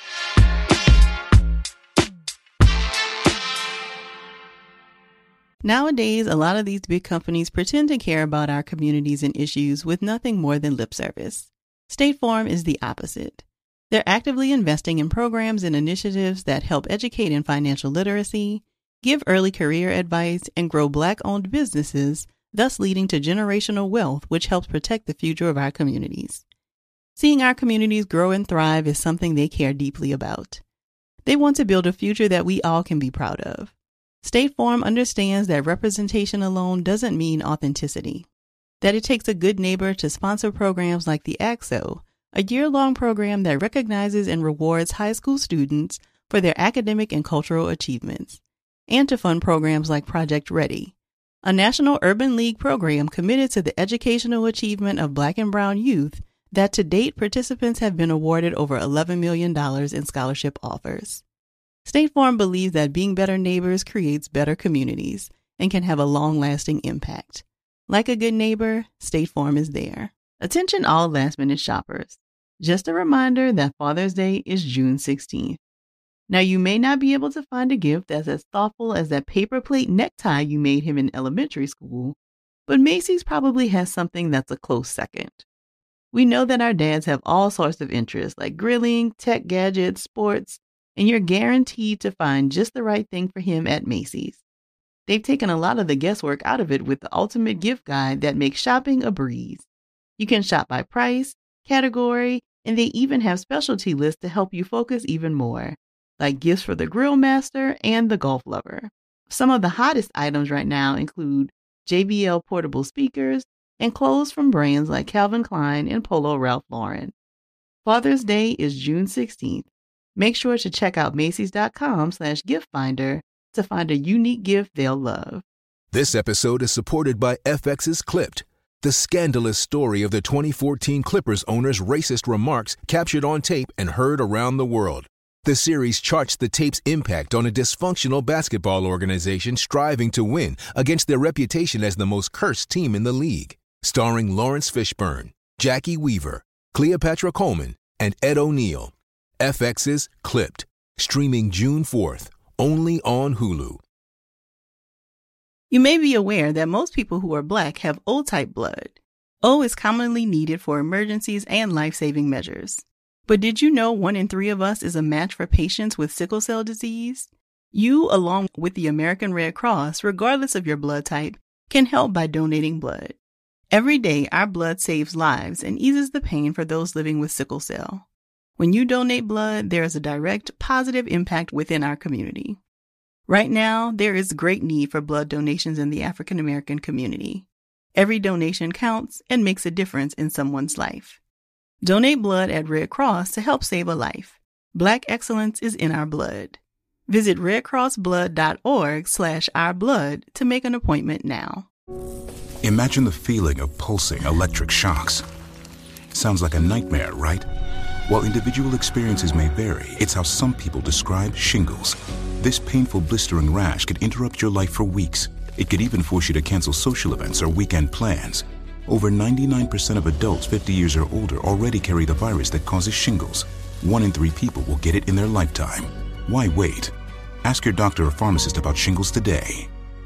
Nowadays, a lot of these big companies pretend to care about our communities and issues with nothing more than lip service. State Farm is the opposite. They're actively investing in programs and initiatives that help educate in financial literacy, give early career advice, and grow Black-owned businesses, thus leading to generational wealth, which helps protect the future of our communities. Seeing our communities grow and thrive is something they care deeply about. They want to build a future that we all can be proud of. State Farm understands that representation alone doesn't mean authenticity, that it takes a good neighbor to sponsor programs like the ACT-SO, a year-long program that recognizes and rewards high school students for their academic and cultural achievements, and to fund programs like Project Ready, a National Urban League program committed to the educational achievement of Black and Brown youth that to date participants have been awarded over $11 million in scholarship offers. State Farm believes that being better neighbors creates better communities and can have a long-lasting impact. Like a good neighbor, State Farm is there. Attention all last-minute shoppers. Just a reminder that Father's Day is June 16th. Now, you may not be able to find a gift that's as thoughtful as that paper plate necktie you made him in elementary school, but Macy's probably has something that's a close second. We know that our dads have all sorts of interests like grilling, tech gadgets, sports, and you're guaranteed to find just the right thing for him at Macy's. They've taken a lot of the guesswork out of it with the ultimate gift guide that makes shopping a breeze. You can shop by price, category, and they even have specialty lists to help you focus even more, like gifts for the grill master and the golf lover. Some of the hottest items right now include JBL portable speakers and clothes from brands like Calvin Klein and Polo Ralph Lauren. Father's Day is June 16th. Make sure to check out Macys.com/giftfinder to find a unique gift they'll love. This episode is supported by FX's Clipped, the scandalous story of the 2014 Clippers owner's racist remarks captured on tape and heard around the world. The series charts the tape's impact on a dysfunctional basketball organization striving to win against their reputation as the most cursed team in the league. Starring Lawrence Fishburne, Jackie Weaver, Cleopatra Coleman, and Ed O'Neill. FX's Clipped, Streaming June 4th, only on Hulu. You may be aware that most people who are Black have O-type blood. O is commonly needed for emergencies and life-saving measures. But did you know 1 in 3 of us is a match for patients with sickle cell disease? You, along with the American Red Cross, regardless of your blood type, can help by donating blood. Every day, our blood saves lives and eases the pain for those living with sickle cell. When you donate blood, there is a direct positive impact within our community. Right now, there is great need for blood donations in the African American community. Every donation counts and makes a difference in someone's life. Donate blood at Red Cross to help save a life. Black excellence is in our blood. Visit redcrossblood.org/ourblood to make an appointment now. Imagine the feeling of pulsing electric shocks. Sounds like a nightmare, right? While individual experiences may vary, it's how some people describe shingles. This painful blistering rash could interrupt your life for weeks. It could even force you to cancel social events or weekend plans. Over 99% of adults 50 years or older already carry the virus that causes shingles. 1 in 3 people will get it in their lifetime. Why wait? Ask your doctor or pharmacist about shingles today.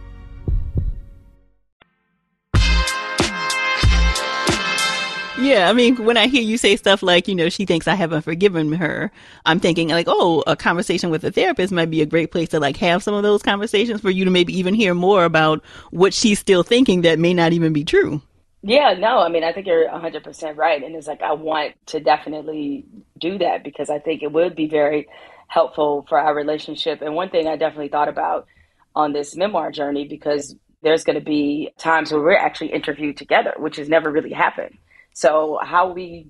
Yeah, I mean, when I hear you say stuff like, she thinks I haven't forgiven her, I'm thinking like, a conversation with a therapist might be a great place to like have some of those conversations for you to maybe even hear more about what she's still thinking that may not even be true. Yeah, no, I mean, I think you're 100% right. And it's like, I want to definitely do that because I think it would be very helpful for our relationship. And one thing I definitely thought about on this memoir journey, because there's going to be times where we're actually interviewed together, which has never really happened. So how we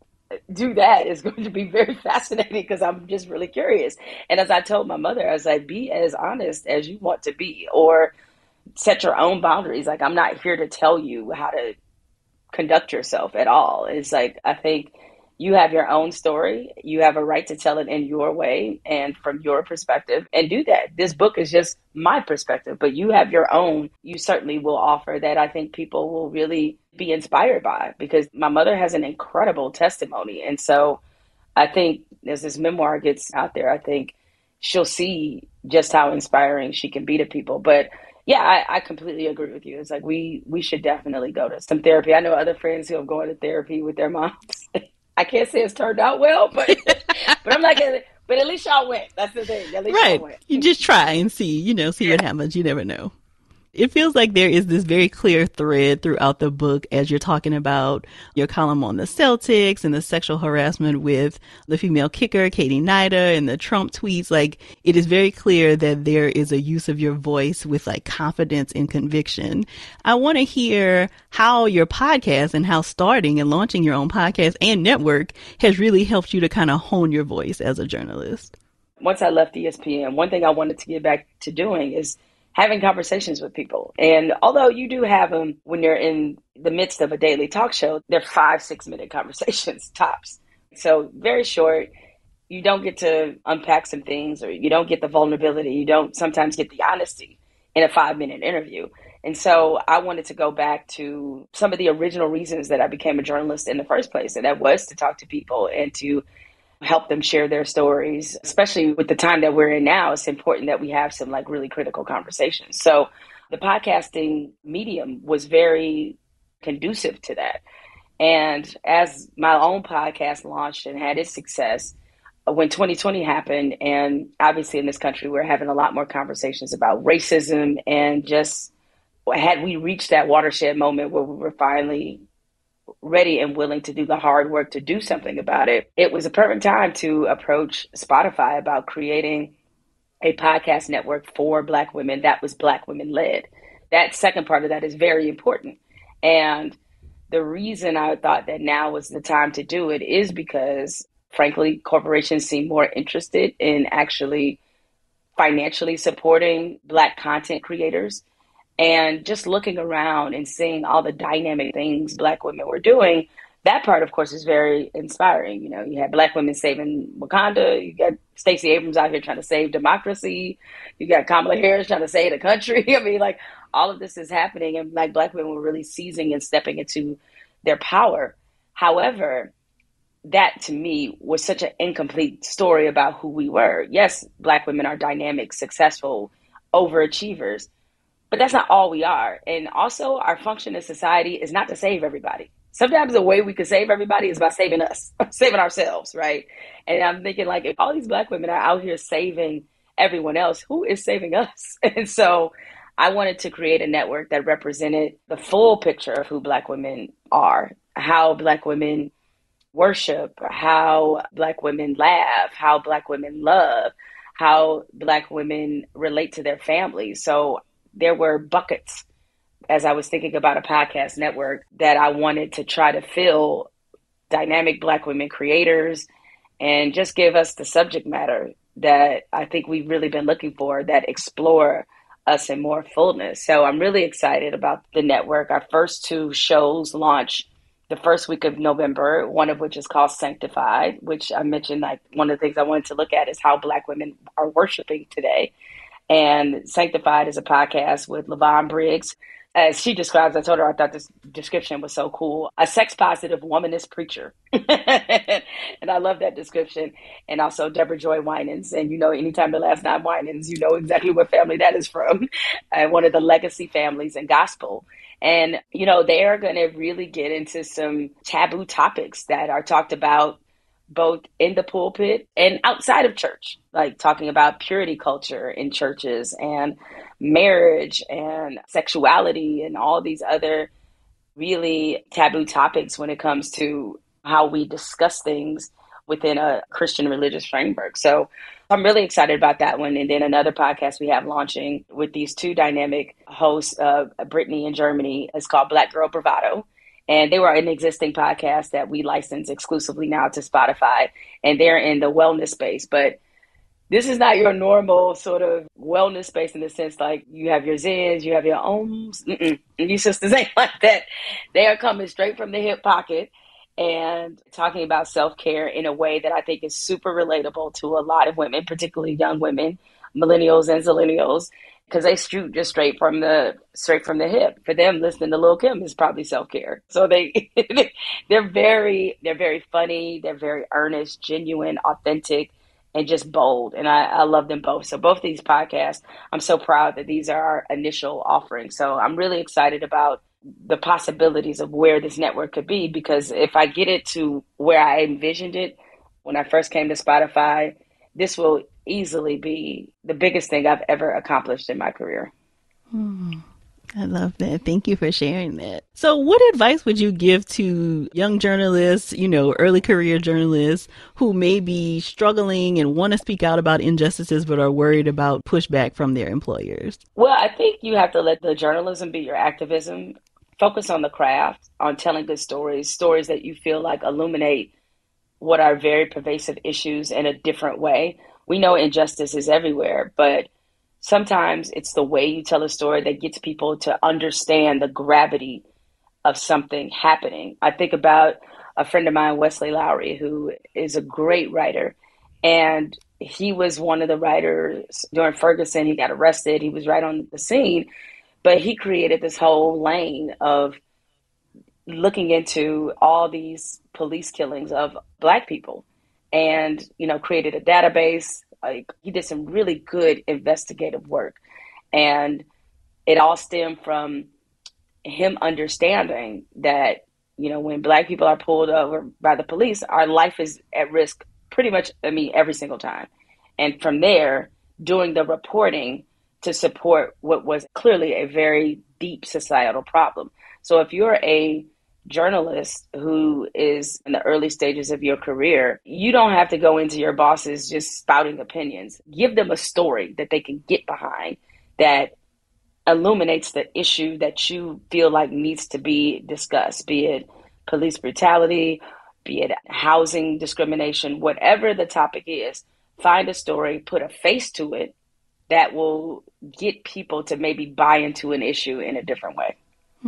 do that is going to be very fascinating because I'm just really curious. And as I told my mother, I was like, be as honest as you want to be or set your own boundaries. Like, I'm not here to tell you how to conduct yourself at all. It's like, I think you have your own story. You have a right to tell it in your way and from your perspective and do that. This book is just my perspective, but you have your own. You certainly will offer that I think people will really be inspired by because my mother has an incredible testimony. And so I think as this memoir gets out there, I think she'll see just how inspiring she can be to people. But yeah, I completely agree with you. It's like we should definitely go to some therapy. I know other friends who have gone to therapy with their moms. I can't say it's turned out well, but I'm not gonna. But at least y'all went. That's the thing. At least y'all went. You just try and see. See what happens. You never know. It feels like there is this very clear thread throughout the book as you're talking about your column on the Celtics and the sexual harassment with the female kicker, Katie Nida, and the Trump tweets. Like, it is very clear that there is a use of your voice with like confidence and conviction. I want to hear how your podcast and how starting and launching your own podcast and network has really helped you to kind of hone your voice as a journalist. Once I left ESPN, one thing I wanted to get back to doing is having conversations with people. And although you do have them when you're in the midst of a daily talk show, they're 5-6 minute conversations tops. So very short. You don't get to unpack some things or you don't get the vulnerability. You don't sometimes get the honesty in a 5-minute interview. And so I wanted to go back to some of the original reasons that I became a journalist in the first place. And that was to talk to people and to help them share their stories, especially with the time that we're in now. It's important that we have some like really critical conversations. So the podcasting medium was very conducive to that. And as my own podcast launched and had its success, when 2020 happened, and obviously in this country, we're having a lot more conversations about racism and just had we reached that watershed moment where we were finally ready and willing to do the hard work to do something about it, it was a perfect time to approach Spotify about creating a podcast network for Black women that was Black women led. That second part of that is very important. And the reason I thought that now was the time to do it is because, frankly, corporations seem more interested in actually financially supporting Black content creators. And just looking around and seeing all the dynamic things Black women were doing, that part, of course, is very inspiring. You had Black women saving Wakanda. You got Stacey Abrams out here trying to save democracy. You got Kamala Harris trying to save the country. I mean, like, all of this is happening, and like Black women were really seizing and stepping into their power. However, that to me was such an incomplete story about who we were. Yes, Black women are dynamic, successful, overachievers, but that's not all we are. And also, our function in society is not to save everybody. Sometimes the way we could save everybody is by saving us, saving ourselves, right? And I'm thinking, like, if all these Black women are out here saving everyone else, who is saving us? And so I wanted to create a network that represented the full picture of who Black women are, how Black women worship, how Black women laugh, how Black women love, how Black women relate to their families. So there were buckets as I was thinking about a podcast network that I wanted to try to fill dynamic Black women creators and just give us the subject matter that I think we've really been looking for, that explore us in more fullness. So I'm really excited about the network. Our first 2 shows launch the first week of November, one of which is called Sanctified, which I mentioned, like, one of the things I wanted to look at is how Black women are worshiping today. And Sanctified is a podcast with LaVon Briggs. As she describes, I told her I thought this description was so cool. A sex-positive womanist preacher. And I love that description. And also Deborah Joy Winans. And, you know, anytime the last name Winans, you know exactly what family that is from. One of the legacy families in gospel. And, you know, they are going to really get into some taboo topics that are talked about both in the pulpit and outside of church, like talking about purity culture in churches and marriage and sexuality and all these other really taboo topics when it comes to how we discuss things within a Christian religious framework. So I'm really excited about that one. And then another podcast we have launching with these 2 dynamic hosts, Brittany in Germany, is called Black Girl Bravado. And they were an existing podcast that we license exclusively now to Spotify. And they're in the wellness space. But this is not your normal sort of wellness space in the sense like you have your Zens, you have your Ohms. These sisters ain't like that. They are coming straight from the hip pocket and talking about self-care in a way that I think is super relatable to a lot of women, particularly young women, millennials and zillennials, because they shoot just straight from the hip. For them, listening to Lil' Kim is probably self-care. So they're very funny, they're very earnest, genuine, authentic, and just bold. And I love them both. So both of these podcasts, I'm so proud that these are our initial offerings. So I'm really excited about the possibilities of where this network could be, because if I get it to where I envisioned it when I first came to Spotify, this will easily be the biggest thing I've ever accomplished in my career. I love that. Thank you for sharing that. So what advice would you give to young journalists, you know, early career journalists who may be struggling and want to speak out about injustices but are worried about pushback from their employers? Well, I think you have to let the journalism be your activism. Focus on the craft, on telling good stories that you feel like illuminate what are very pervasive issues in a different way. We know injustice is everywhere, but sometimes it's the way you tell a story that gets people to understand the gravity of something happening. I think about a friend of mine, Wesley Lowery, who is a great writer. And he was one of the writers during Ferguson. He got arrested. He was right on the scene. But he created this whole lane of looking into all these police killings of Black people and, you know, created a database. Like, he did some really good investigative work. And it all stemmed from him understanding that, you know, when Black people are pulled over by the police, our life is at risk pretty much, every single time. And from there, doing the reporting to support what was clearly a very deep societal problem. So if you're a journalist who is in the early stages of your career, you don't have to go into your bosses just spouting opinions. Give them a story that they can get behind that illuminates the issue that you feel like needs to be discussed, be it police brutality, be it housing discrimination, whatever the topic is. Find a story, put a face to it that will get people to maybe buy into an issue in a different way.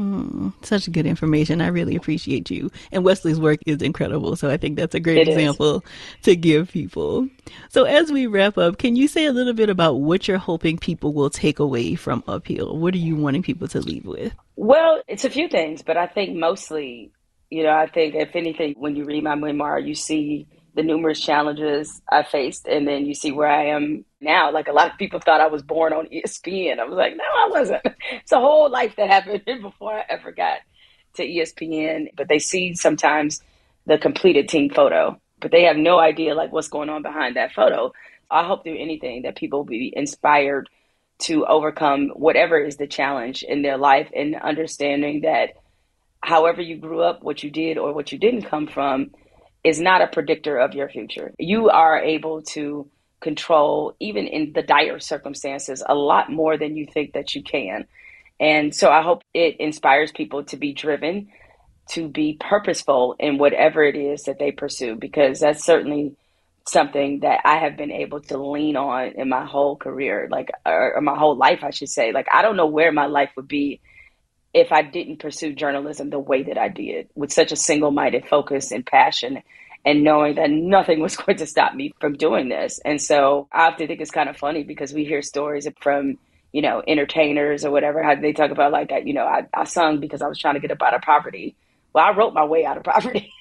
Such good information. I really appreciate you. And Wesley's work is incredible. So I think that's a great example to give people. So as we wrap up, can you say a little bit about what you're hoping people will take away from Uphill? What are you wanting people to leave with? Well, it's a few things, but I think mostly I think if anything, when you read my memoir, you see the numerous challenges I faced, and then you see where I am now. Like, a lot of people thought I was born on ESPN. I was like, no, I wasn't. It's a whole life that happened before I ever got to ESPN. But they see sometimes the completed team photo, but they have no idea like what's going on behind that photo. I hope through anything that people be inspired to overcome whatever is the challenge in their life, and understanding that however you grew up, what you did or what you didn't come from is not a predictor of your future. You are able to control, even in the dire circumstances, a lot more than you think that you can. And so I hope it inspires people to be driven, to be purposeful in whatever it is that they pursue, because that's certainly something that I have been able to lean on in my whole career, or my whole life, I should say. Like, I don't know where my life would be if I didn't pursue journalism the way that I did, with such a single-minded focus and passion, and knowing that nothing was going to stop me from doing this. And so I often think it's kind of funny, because we hear stories from, entertainers or whatever, how they talk about like that, I sung because I was trying to get up out of poverty. Well, I wrote my way out of poverty.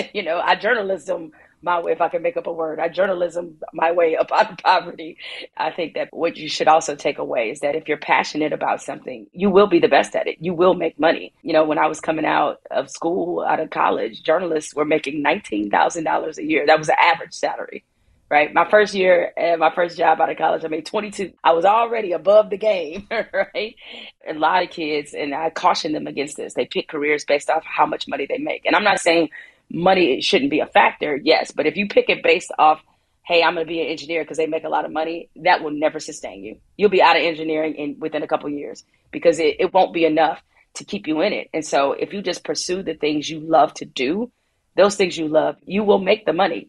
I journalism my way, if I can make up a word. I journalism my way up out of poverty. I think that what you should also take away is that if you're passionate about something, you will be the best at it. You will make money. When I was coming out of school, out of college, journalists were making $19,000 a year. That was an average salary, right? My first year and my first job out of college, I made $22,000. I was already above the game, right? A lot of kids, and I caution them against this, they pick careers based off how much money they make. And I'm not saying money shouldn't be a factor, yes, but if you pick it based off, hey, I'm going to be an engineer because they make a lot of money, that will never sustain you. You'll be out of engineering within a couple of years, because it won't be enough to keep you in it. And so if you just pursue the things you love to do, those things you love, you will make the money.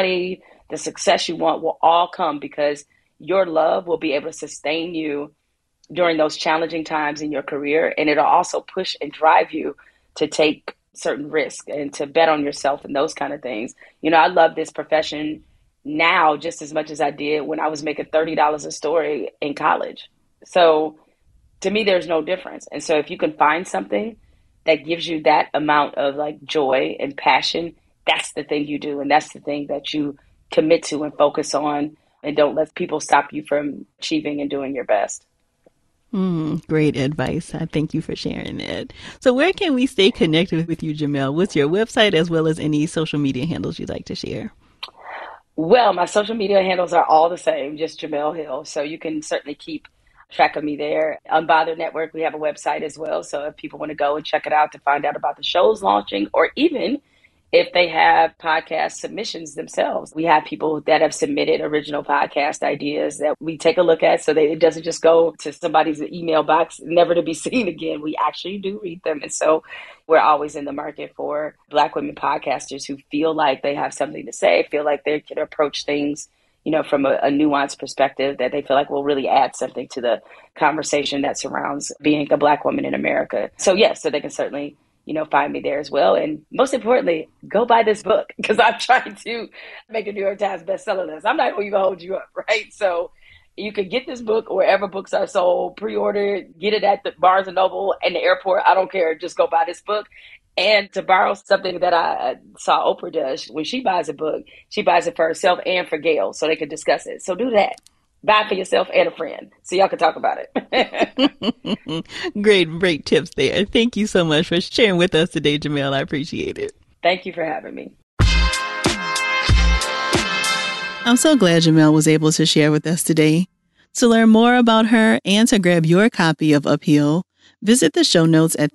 The success you want will all come because your love will be able to sustain you during those challenging times in your career. And it'll also push and drive you to take certain risks and to bet on yourself and those kind of things. I love this profession now just as much as I did when I was making $30 a story in college. So to me, there's no difference. And so if you can find something that gives you that amount of like joy and passion, that's the thing you do. And that's the thing that you commit to and focus on, and don't let people stop you from achieving and doing your best. Great advice. I thank you for sharing that. So where can we stay connected with you, Jamel? What's your website, as well as any social media handles you'd like to share? Well, my social media handles are all the same, just Jamel Hill. So you can certainly keep track of me there. Unbothered Network, we have a website as well. So if people want to go and check it out to find out about the shows launching, or even if they have podcast submissions themselves, we have people that have submitted original podcast ideas that we take a look at, so that it doesn't just go to somebody's email box, never to be seen again. We actually do read them. And so we're always in the market for Black women podcasters who feel like they have something to say, feel like they can approach things, from a nuanced perspective that they feel like will really add something to the conversation that surrounds being a Black woman in America. So yes, so they can certainly find me there as well. And most importantly, go buy this book, because I'm trying to make a New York Times bestseller list. I'm not going to hold you up, right? So you can get this book wherever books are sold, pre-order it, get it at the Barnes & Noble and the airport. I don't care. Just go buy this book. And to borrow something that I saw Oprah does, when she buys a book, she buys it for herself and for Gail so they can discuss it. So do that. Buy for yourself and a friend so y'all can talk about it. Great tips there. Thank you so much for sharing with us today, Jamel. I appreciate it. Thank you for having me. I'm so glad Jamel was able to share with us today. To learn more about her and to grab your copy of Uphill, visit the show notes at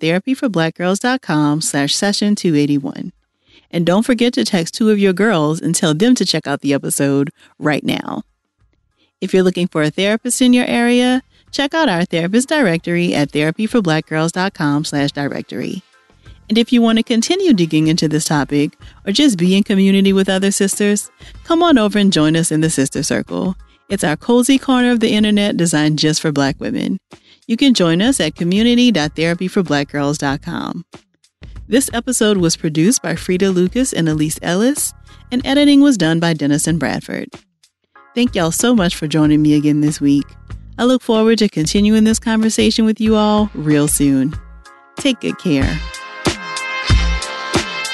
therapyforblackgirls.com/session281. And don't forget to text 2 of your girls and tell them to check out the episode right now. If you're looking for a therapist in your area, check out our therapist directory at therapyforblackgirls.com/directory. And if you want to continue digging into this topic or just be in community with other sisters, come on over and join us in the Sister Circle. It's our cozy corner of the internet designed just for Black women. You can join us at community.therapyforblackgirls.com. This episode was produced by Frida Lucas and Elise Ellis, and editing was done by Dennison Bradford. Thank y'all so much for joining me again this week. I look forward to continuing this conversation with you all real soon. Take good care.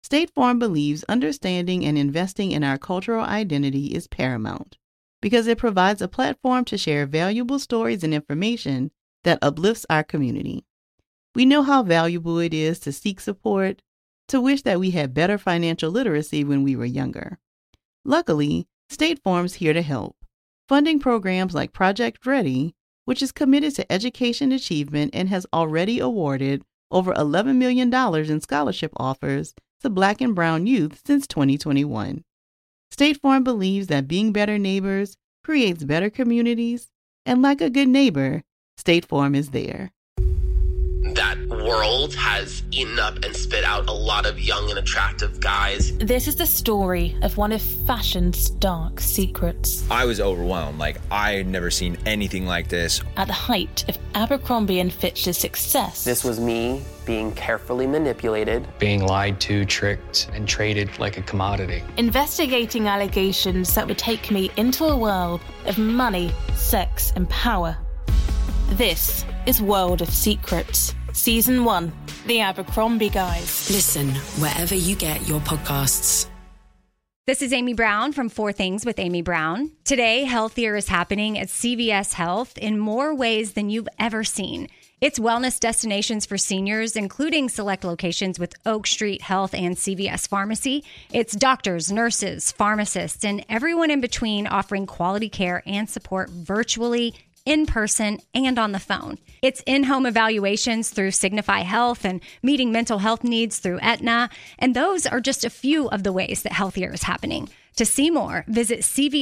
State Farm believes understanding and investing in our cultural identity is paramount because it provides a platform to share valuable stories and information that uplifts our community. We know how valuable it is to seek support, to wish that we had better financial literacy when we were younger. Luckily, State Farm's here to help, funding programs like Project Ready, which is committed to education achievement and has already awarded over $11 million in scholarship offers to Black and Brown youth since 2021. State Farm believes that being better neighbors creates better communities, and like a good neighbor, State Farm is there. That world has eaten up and spit out a lot of young and attractive guys. This is the story of one of fashion's dark secrets. I was overwhelmed. I had never seen anything like this. At the height of Abercrombie & Fitch's success. This was me being carefully manipulated. Being lied to, tricked, and traded like a commodity. Investigating allegations that would take me into a world of money, sex, and power. This is World of Secrets, Season 1, The Abercrombie Guys. Listen wherever you get your podcasts. This is Amy Brown from 4 Things with Amy Brown. Today, Healthier is happening at CVS Health in more ways than you've ever seen. It's wellness destinations for seniors, including select locations with Oak Street Health and CVS Pharmacy. It's doctors, nurses, pharmacists, and everyone in between offering quality care and support virtually, in person, and on the phone. It's in-home evaluations through Signify Health and meeting mental health needs through Aetna. And those are just a few of the ways that Healthier is happening. To see more, visit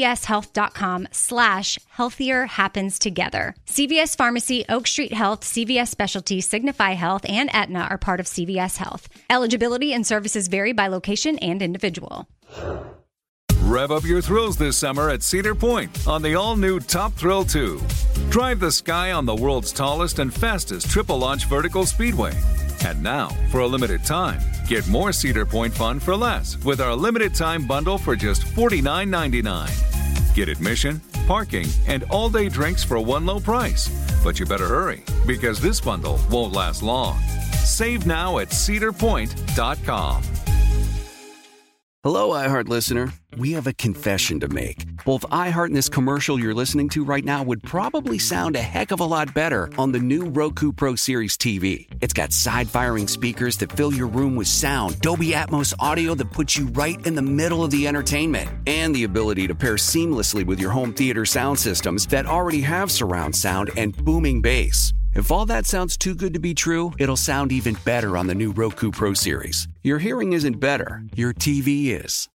cvshealth.com/healthier happens together. CVS Pharmacy, Oak Street Health, CVS Specialty, Signify Health, and Aetna are part of CVS Health. Eligibility and services vary by location and individual. Rev up your thrills this summer at Cedar Point on the all-new Top Thrill 2. Drive the sky on the world's tallest and fastest triple-launch vertical speedway. And now, for a limited time, get more Cedar Point fun for less with our limited-time bundle for just $49.99. Get admission, parking, and all-day drinks for one low price. But you better hurry, because this bundle won't last long. Save now at cedarpoint.com. Hello, iHeart listener. We have a confession to make. Both iHeart and this commercial you're listening to right now would probably sound a heck of a lot better on the new Roku Pro Series TV. It's got side-firing speakers that fill your room with sound, Dolby Atmos audio that puts you right in the middle of the entertainment, and the ability to pair seamlessly with your home theater sound systems that already have surround sound and booming bass. If all that sounds too good to be true, it'll sound even better on the new Roku Pro Series. Your hearing isn't better, your TV is.